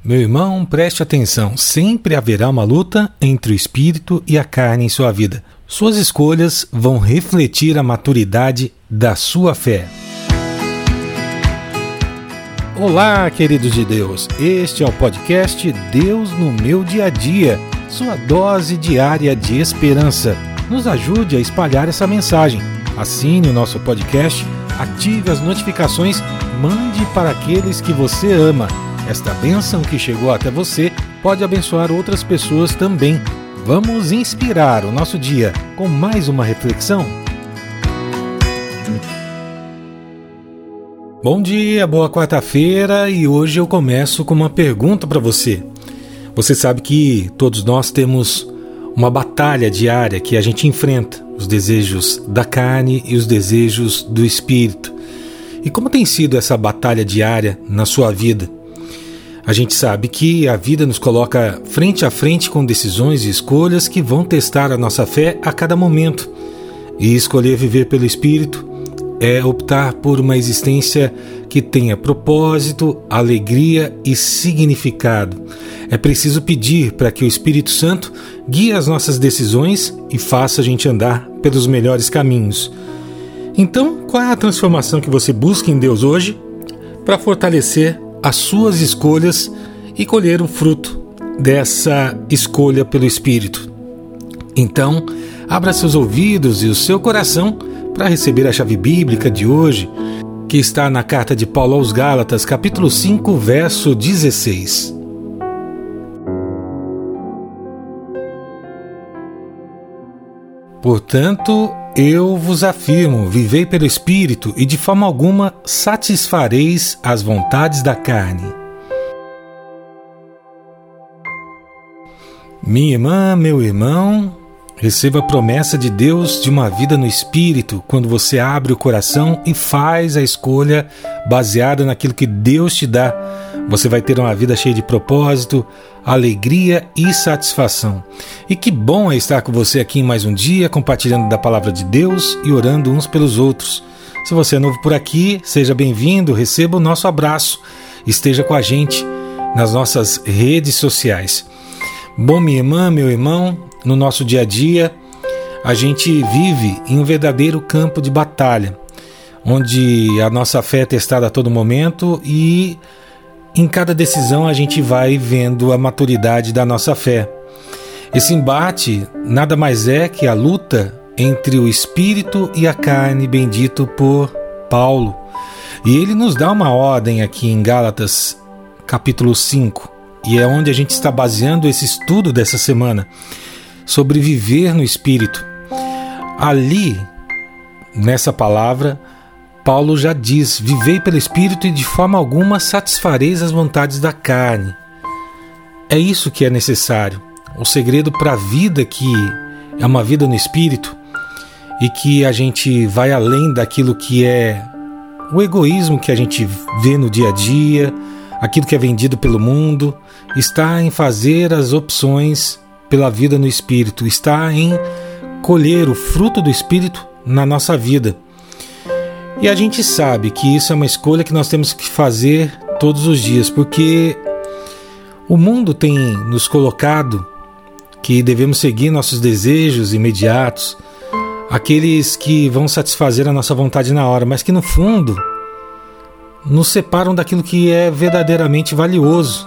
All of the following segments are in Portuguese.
Meu irmão, preste atenção, sempre haverá uma luta entre o espírito e a carne em sua vida. Suas escolhas vão refletir a maturidade da sua fé. Olá, queridos de Deus, este é o podcast Deus no Meu Dia a Dia, sua dose diária de esperança. Nos ajude a espalhar essa mensagem. Assine o nosso podcast, ative as notificações, mande para aqueles que você ama. Esta bênção que chegou até você pode abençoar outras pessoas também. Vamos inspirar o nosso dia com mais uma reflexão? Bom dia, boa quarta-feira, e hoje eu começo com uma pergunta para você. Você sabe que todos nós temos uma batalha diária que a gente enfrenta, os desejos da carne e os desejos do espírito. E como tem sido essa batalha diária na sua vida? A gente sabe que a vida nos coloca frente a frente com decisões e escolhas que vão testar a nossa fé a cada momento. E escolher viver pelo Espírito é optar por uma existência que tenha propósito, alegria e significado. É preciso pedir para que o Espírito Santo guie as nossas decisões e faça a gente andar pelos melhores caminhos. Então, qual é a transformação que você busca em Deus hoje para fortalecer as suas escolhas e colher o fruto dessa escolha pelo Espírito? Então, abra seus ouvidos e o seu coração para receber a chave bíblica de hoje, que está na carta de Paulo aos Gálatas, capítulo 5, verso 16. Portanto, eu vos afirmo, vivei pelo Espírito e de forma alguma satisfareis as vontades da carne. Minha irmã, meu irmão, receba a promessa de Deus de uma vida no Espírito quando você abre o coração e faz a escolha baseada naquilo que Deus te dá. Você vai ter uma vida cheia de propósito, alegria e satisfação. E que bom é estar com você aqui em mais um dia, compartilhando da palavra de Deus e orando uns pelos outros. Se você é novo por aqui, seja bem-vindo, receba o nosso abraço, esteja com a gente nas nossas redes sociais. Bom, minha irmã, meu irmão, no nosso dia a dia, a gente vive em um verdadeiro campo de batalha, onde a nossa fé é testada a todo momento e em cada decisão a gente vai vendo a maturidade da nossa fé. Esse embate nada mais é que a luta entre o espírito e a carne, bendito por Paulo. E ele nos dá uma ordem aqui em Gálatas, capítulo 5, e é onde a gente está baseando esse estudo dessa semana, sobre viver no Espírito. Ali, nessa palavra, Paulo já diz: vivei pelo Espírito e de forma alguma satisfareis as vontades da carne. É isso que é necessário. O segredo para a vida, que é uma vida no Espírito, e que a gente vai além daquilo que é o egoísmo que a gente vê no dia a dia, aquilo que é vendido pelo mundo, está em fazer as opções pela vida no Espírito, está em colher o fruto do Espírito na nossa vida. E a gente sabe que isso é uma escolha que nós temos que fazer todos os dias, porque o mundo tem nos colocado que devemos seguir nossos desejos imediatos, aqueles que vão satisfazer a nossa vontade na hora, mas que no fundo nos separam daquilo que é verdadeiramente valioso.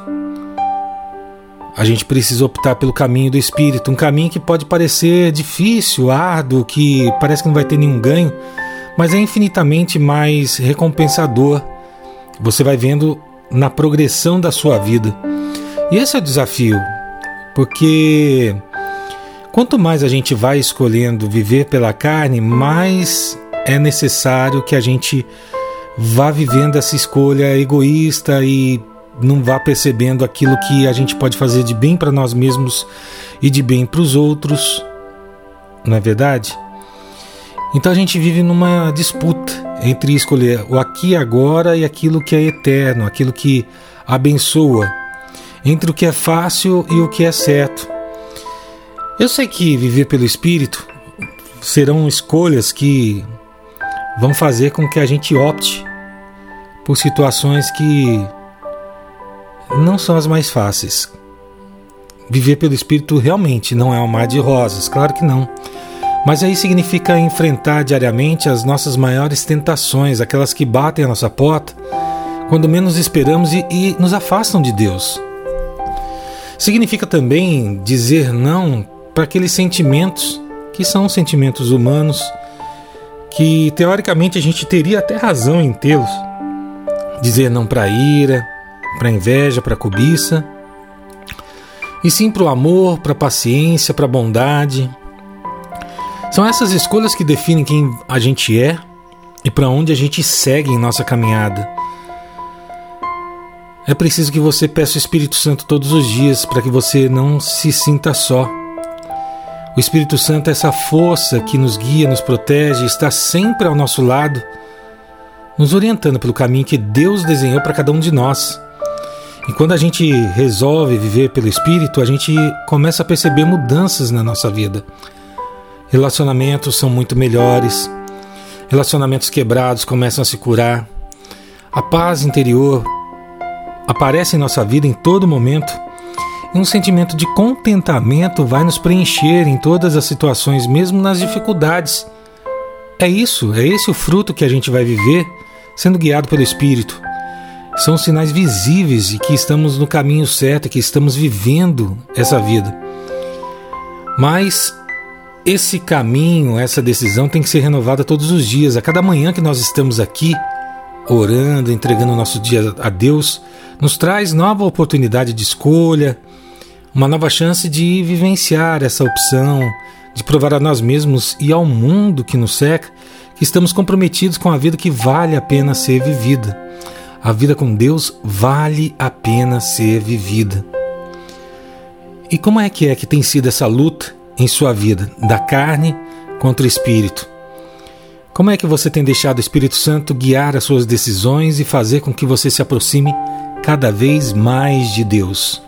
A gente precisa optar pelo caminho do Espírito, um caminho que pode parecer difícil, árduo, que parece que não vai ter nenhum ganho, mas é infinitamente mais recompensador. Você vai vendo na progressão da sua vida. E esse é o desafio, porque quanto mais a gente vai escolhendo viver pela carne, mais é necessário que a gente vá vivendo essa escolha egoísta e não vá percebendo aquilo que a gente pode fazer de bem para nós mesmos e de bem para os outros. Não é verdade? Então a gente vive numa disputa entre escolher o aqui e agora e aquilo que é eterno, aquilo que abençoa, entre o que é fácil e o que é certo. Eu sei que viver pelo Espírito serão escolhas que vão fazer com que a gente opte por situações que não são as mais fáceis. Viver pelo Espírito realmente não é um mar de rosas, claro que não. Mas aí significa enfrentar diariamente as nossas maiores tentações, aquelas que batem a nossa porta quando menos esperamos e nos afastam de Deus. Significa também dizer não para aqueles sentimentos que são sentimentos humanos, que teoricamente a gente teria até razão em tê-los. Dizer não para a ira, para a inveja, para a cobiça, e sim para o amor, para a paciência, para a bondade. São essas escolhas que definem quem a gente é e para onde a gente segue em nossa caminhada. É preciso que você peça o Espírito Santo todos os dias para que você não se sinta só. O Espírito Santo é essa força que nos guia, nos protege, está sempre ao nosso lado, nos orientando pelo caminho que Deus desenhou para cada um de nós. E quando a gente resolve viver pelo Espírito, a gente começa a perceber mudanças na nossa vida. Relacionamentos são muito melhores, relacionamentos quebrados começam a se curar, a paz interior aparece em nossa vida em todo momento, e um sentimento de contentamento vai nos preencher em todas as situações, mesmo nas dificuldades. É esse o fruto que a gente vai viver sendo guiado pelo Espírito. São sinais visíveis de que estamos no caminho certo, que estamos vivendo essa vida. Mas esse caminho, essa decisão tem que ser renovada todos os dias. A cada manhã que nós estamos aqui, orando, entregando o nosso dia a Deus, nos traz nova oportunidade de escolha, uma nova chance de vivenciar essa opção, de provar a nós mesmos e ao mundo que nos cerca que estamos comprometidos com a vida que vale a pena ser vivida. A vida com Deus vale a pena ser vivida. E como é que tem sido essa luta em sua vida, da carne contra o Espírito? Como é que você tem deixado o Espírito Santo guiar as suas decisões e fazer com que você se aproxime cada vez mais de Deus?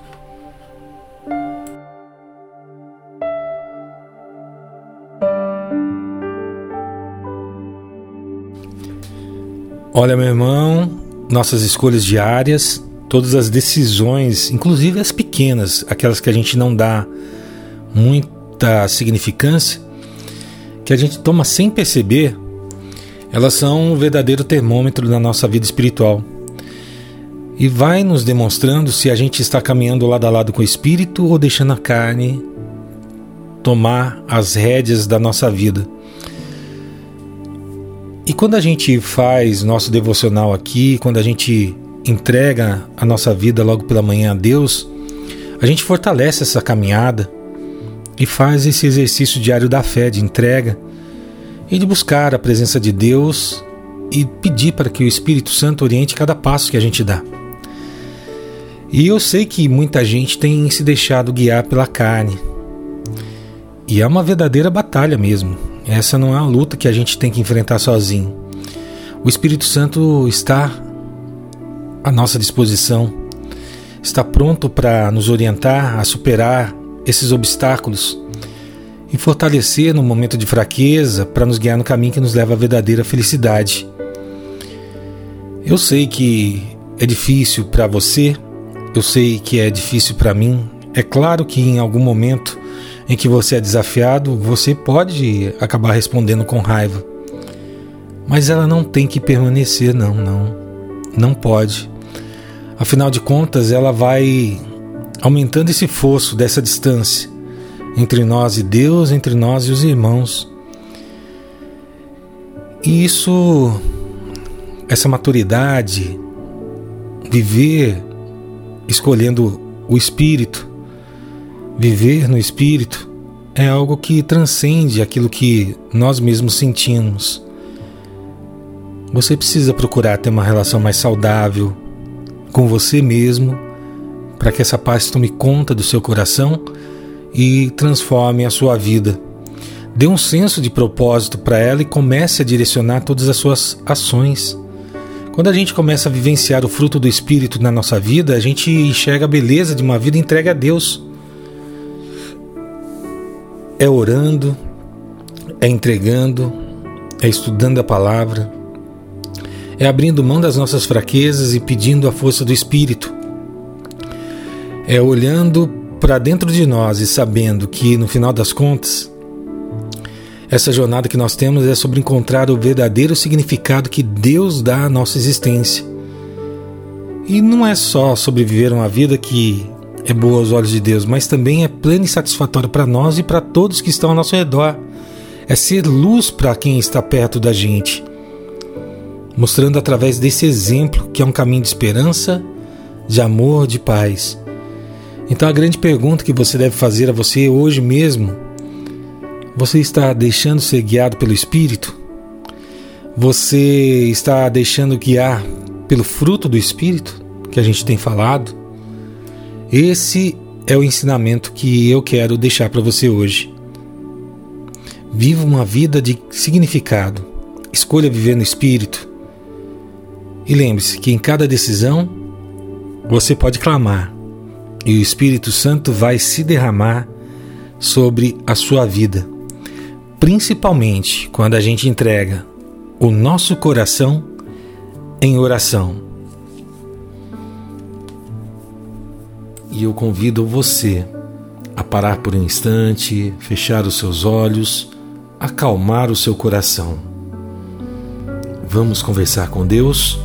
Olha, meu irmão, nossas escolhas diárias, todas as decisões, inclusive as pequenas, aquelas que a gente não dá muita significância, que a gente toma sem perceber, elas são um verdadeiro termômetro da nossa vida espiritual. E vai nos demonstrando se a gente está caminhando lado a lado com o Espírito ou deixando a carne tomar as rédeas da nossa vida. E quando a gente faz nosso devocional aqui, quando a gente entrega a nossa vida logo pela manhã a Deus, a gente fortalece essa caminhada e faz esse exercício diário da fé, de entrega e de buscar a presença de Deus e pedir para que o Espírito Santo oriente cada passo que a gente dá. E eu sei que muita gente tem se deixado guiar pela carne. E é uma verdadeira batalha mesmo. Essa não é uma luta que a gente tem que enfrentar sozinho. O Espírito Santo está à nossa disposição, está pronto para nos orientar a superar esses obstáculos e fortalecer no momento de fraqueza para nos guiar no caminho que nos leva à verdadeira felicidade. Eu sei que é difícil para você, eu sei que é difícil para mim. É claro que em algum momento em que você é desafiado, você pode acabar respondendo com raiva. Mas ela não tem que permanecer, não pode. Afinal de contas, ela vai aumentando esse fosso dessa distância entre nós e Deus, entre nós e os irmãos. E isso, essa maturidade, viver escolhendo o Espírito, viver no Espírito, é algo que transcende aquilo que nós mesmos sentimos. Você precisa procurar ter uma relação mais saudável com você mesmo, para que essa paz tome conta do seu coração e transforme a sua vida. Dê um senso de propósito para ela e comece a direcionar todas as suas ações. Quando a gente começa a vivenciar o fruto do Espírito na nossa vida, a gente enxerga a beleza de uma vida entregue a Deus. É orando, é entregando, é estudando a palavra, é abrindo mão das nossas fraquezas e pedindo a força do Espírito. É olhando para dentro de nós e sabendo que, no final das contas, essa jornada que nós temos é sobre encontrar o verdadeiro significado que Deus dá à nossa existência. E não é só sobre viver uma vida que é boa aos olhos de Deus, mas também é plena e satisfatória para nós e para todos que estão ao nosso redor. É ser luz para quem está perto da gente, mostrando através desse exemplo que é um caminho de esperança, de amor, de paz. Então a grande pergunta que você deve fazer a você hoje mesmo: você está deixando ser guiado pelo Espírito? Você está deixando guiar pelo fruto do Espírito que a gente tem falado? Esse é o ensinamento que eu quero deixar para você hoje. Viva uma vida de significado. Escolha viver no Espírito. E lembre-se que em cada decisão você pode clamar e o Espírito Santo vai se derramar sobre a sua vida. Principalmente quando a gente entrega o nosso coração em oração. E eu convido você a parar por um instante, fechar os seus olhos, acalmar o seu coração. Vamos conversar com Deus?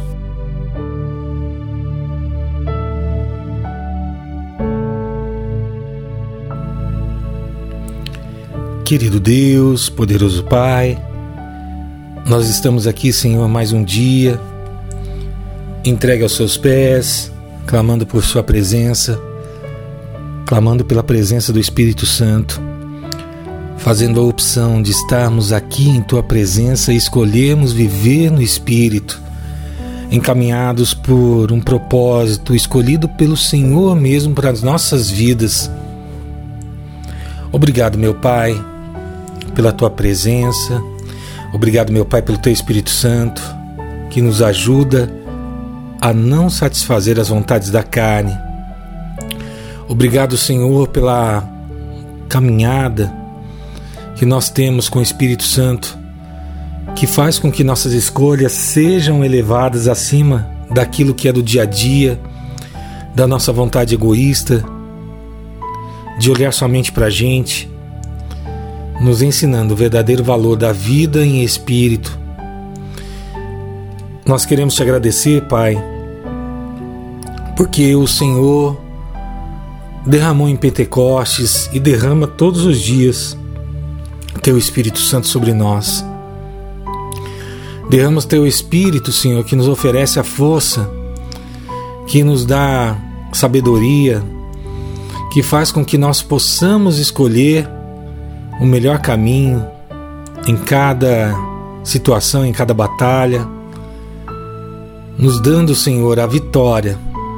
Querido Deus, poderoso Pai, nós estamos aqui, Senhor, mais um dia, entregue aos seus pés, clamando por sua presença, clamando pela presença do Espírito Santo, fazendo a opção de estarmos aqui em Tua presença e escolhermos viver no Espírito, encaminhados por um propósito escolhido pelo Senhor mesmo para as nossas vidas. Obrigado, meu Pai, pela Tua presença. Obrigado, meu Pai, pelo Teu Espírito Santo, que nos ajuda a não satisfazer as vontades da carne. Obrigado, Senhor, pela caminhada que nós temos com o Espírito Santo, que faz com que nossas escolhas sejam elevadas acima daquilo que é do dia a dia, da nossa vontade egoísta, de olhar somente para a gente, nos ensinando o verdadeiro valor da vida em espírito. Nós queremos te agradecer, Pai, porque o Senhor derramou em Pentecostes e derrama todos os dias Teu Espírito Santo sobre nós. Derrama Teu Espírito, Senhor, que nos oferece a força, que nos dá sabedoria, que faz com que nós possamos escolher o melhor caminho em cada situação, em cada batalha, nos dando, Senhor, a vitória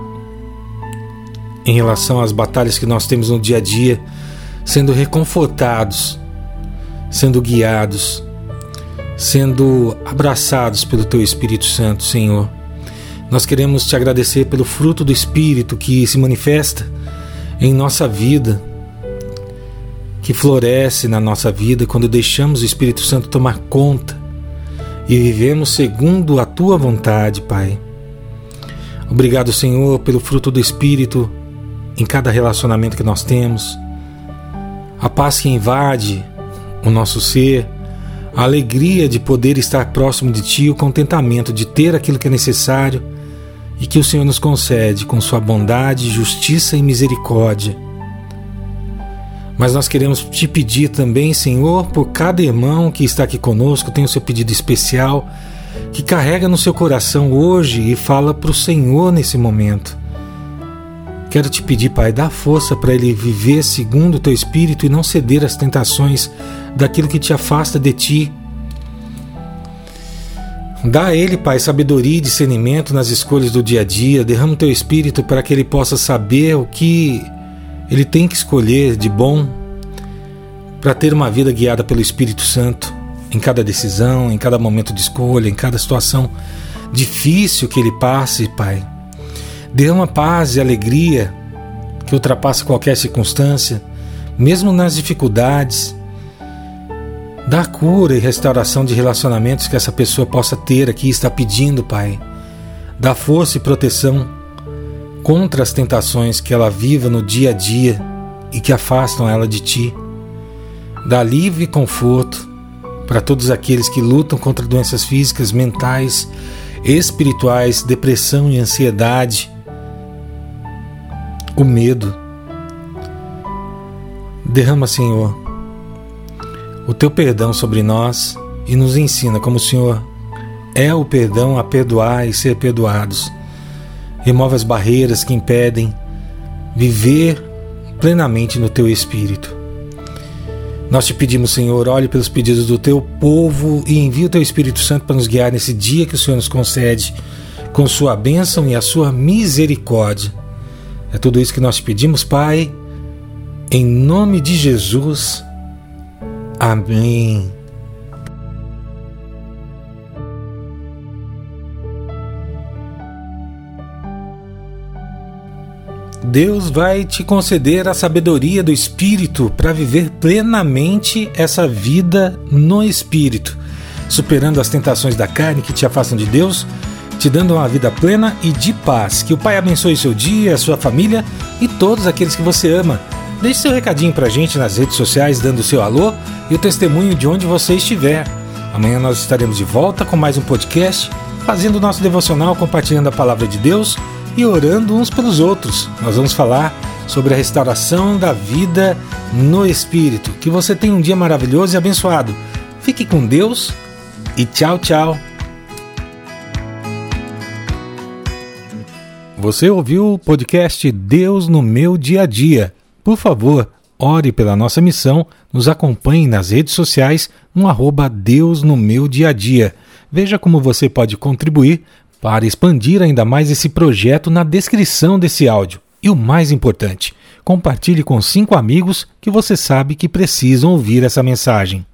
em relação às batalhas que nós temos no dia a dia, sendo reconfortados, sendo guiados, sendo abraçados pelo Teu Espírito Santo, Senhor. Nós queremos Te agradecer pelo fruto do Espírito que se manifesta em nossa vida, que floresce na nossa vida quando deixamos o Espírito Santo tomar conta e vivemos segundo a Tua vontade, Pai. Obrigado, Senhor, pelo fruto do Espírito em cada relacionamento que nós temos, a paz que invade o nosso ser, a alegria de poder estar próximo de Ti, o contentamento de ter aquilo que é necessário e que o Senhor nos concede com Sua bondade, justiça e misericórdia. Mas nós queremos Te pedir também, Senhor, por cada irmão que está aqui conosco, tem o seu pedido especial, que carrega no seu coração hoje e fala para o Senhor nesse momento. Quero Te pedir, Pai, dá força para ele viver segundo o Teu Espírito e não ceder às tentações daquilo que te afasta de Ti. Dá a ele, Pai, sabedoria e discernimento nas escolhas do dia a dia. Derrama o Teu Espírito para que ele possa saber o que ele tem que escolher de bom para ter uma vida guiada pelo Espírito Santo em cada decisão, em cada momento de escolha, em cada situação difícil que ele passe, Pai. Derrama paz e alegria que ultrapassa qualquer circunstância, mesmo nas dificuldades. Dá cura e restauração de relacionamentos que essa pessoa possa ter aqui e está pedindo, Pai. Dá força e proteção contra as tentações que ela viva no dia a dia e que afastam ela de Ti. Dá alívio e conforto para todos aqueles que lutam contra doenças físicas, mentais, espirituais, depressão e ansiedade, o medo. Derrama, Senhor, o Teu perdão sobre nós e nos ensina como o Senhor é o perdão a perdoar e ser perdoados. Remove as barreiras que impedem viver plenamente no Teu Espírito. Nós te pedimos, Senhor, olhe pelos pedidos do Teu povo e envie o Teu Espírito Santo para nos guiar nesse dia que o Senhor nos concede, com Sua bênção e a Sua misericórdia. É tudo isso que nós te pedimos, Pai, em nome de Jesus. Amém. Deus vai te conceder a sabedoria do Espírito para viver plenamente essa vida no Espírito, superando as tentações da carne que te afastam de Deus, te dando uma vida plena e de paz. Que o Pai abençoe seu dia, a sua família e todos aqueles que você ama. Deixe seu recadinho pra gente nas redes sociais, dando o seu alô e o testemunho de onde você estiver. Amanhã nós estaremos de volta com mais um podcast, fazendo o nosso devocional, compartilhando a palavra de Deus e orando uns pelos outros. Nós vamos falar sobre a restauração da vida no Espírito. Que você tenha um dia maravilhoso e abençoado. Fique com Deus e tchau, tchau. Você ouviu o podcast Deus no Meu Dia a Dia. Por favor, ore pela nossa missão, nos acompanhe nas redes sociais no @Deus no Meu Dia a Dia. Veja como você pode contribuir para expandir ainda mais esse projeto na descrição desse áudio. E o mais importante, compartilhe com 5 amigos que você sabe que precisam ouvir essa mensagem.